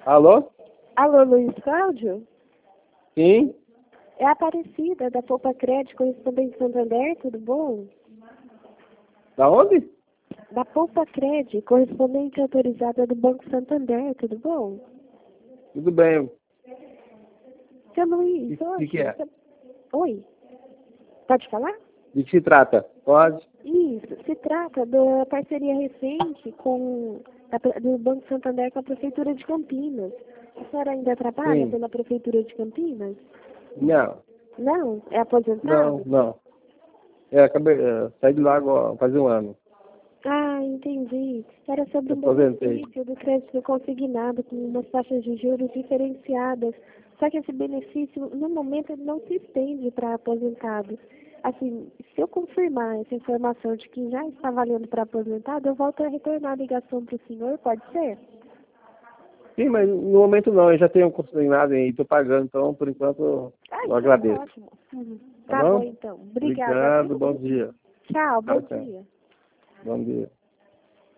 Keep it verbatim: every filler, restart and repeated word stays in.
Alô? Alô, Luiz Cláudio? Sim? É a Aparecida, da Poupa Crédito, correspondente Santander, tudo bom? Da onde? Da Poupa Crédito, correspondente autorizada do Banco Santander, tudo bom? Tudo bem. Seu Luiz, De hoje... que que é? você- Oi? Pode falar? De que se trata? Pode? Isso, se trata da parceria recente com a- do Banco Santander com a Prefeitura de Campinas. A senhora ainda trabalha Sim. pela Prefeitura de Campinas? Não. Não? É Não, aposentado? não. É, acabei, é, saí de lá agora, faz um ano. Ah, entendi. Era sobre Eu um aposentei. benefício do crédito consignado com umas taxas de juros diferenciadas. Só que esse benefício, no momento, ele não se estende para aposentados. Assim, se eu confirmar essa informação de que já está valendo para aposentado, eu volto a retornar a ligação para o senhor, pode ser? Sim, mas no momento não, eu já tenho consignado e estou pagando, então por enquanto Ah, eu então agradeço. tá ótimo. Uhum. Tá Tá bom, bom? então. Obrigada, Obrigado, viu? bom dia. Tchau, bom Tchau, tchau. dia. Bom dia.